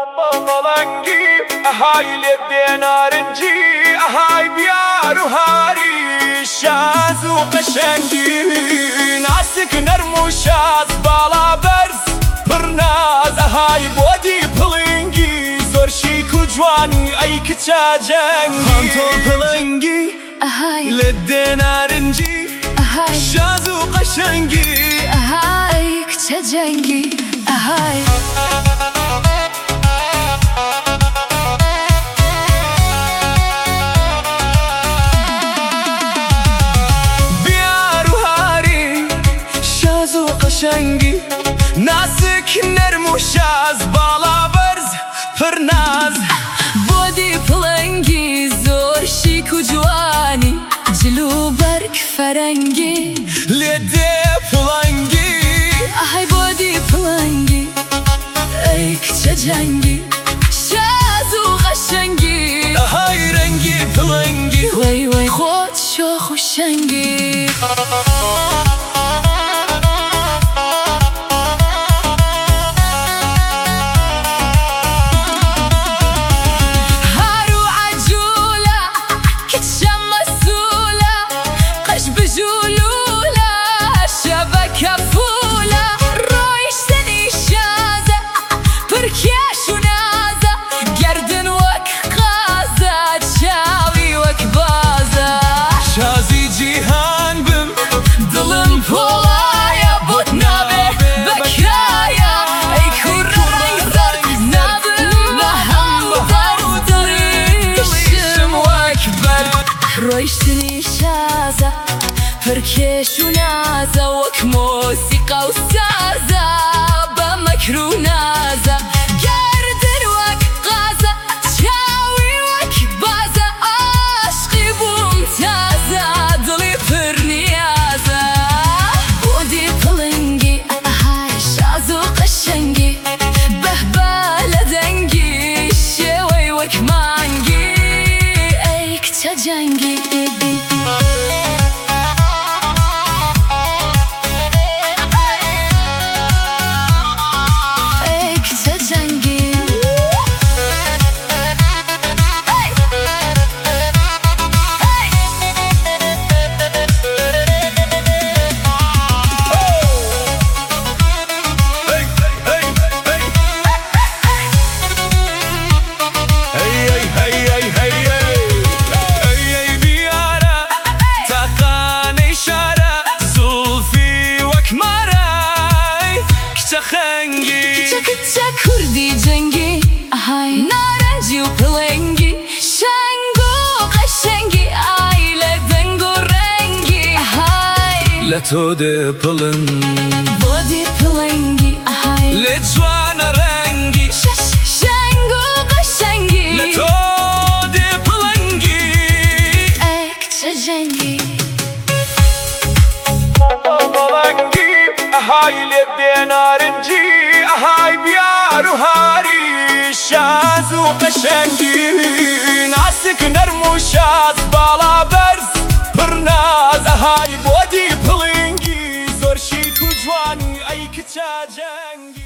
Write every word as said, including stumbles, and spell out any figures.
بەڵەنگی ئەهای لێ بێنارنجی ئەهای بیار و هاری شاز و قەشەنگی ناسک نەرم و شاز باڵا بەرز پڕ ناز ئەهای بۆدی پڵنگی زۆر شیک و جوانی ئەی کچە جەنگی هەم تۆ پڵنگی ئەهای لێ دێنارنجی ئەهای شاز و قەشەنگی ئەهای کچە جەنگی ئەهای قەشەنگی ناسک نەرم و شاز باڵا بەرز پڕ ناز بۆدی پڵنگی زۆر شیک و جوانی جل و بەرگ فەرەنگی لێ دێ پڵنگی ئەهای بۆدی پڵنگی ئەی کچە جەنگی شاز و قەشەنگی ئەهای ڕەنگی پڵنگی وەی وەی خۆت شۆخ و شەنگی ڕۆیشتنی شازە پڕکێش و نازە وەک مۆسیقە و سازە بە مەکر و نازە گەردن وەک غازە چاوی وەک بازە عاشقی بووم تازە دڵی پڕ نیازە بۆدی پڵنگی ئەهای شاز و قەشەنگی بەهبە لە دەنگی شێوەی وەک مانگی ئەی کچە جەنگی کچە کوردی جەنگی ئەهای نارنجی و پڵنگی شەنگ و قەشەنگی ئای لە دەنگ و ڕەنگی ئەهای لە تۆ دێ پڵن بۆدی پڵنگی ئەهای لێ جوانە ڕەنگی شەنگ و قەشەنگی لە تۆ دێ پڵنگی ئەی کچە جەنگی بەڵەنگی ئەهای لێ دێنارنجی ئەهای بیار و هاری شاز و قەشەنگی ناسک نەرم و شاز باڵا بەرز پڕ ناز ئەهای بۆدی پڵنگی زۆر شیک و جوانی ئەی کچە جەنگی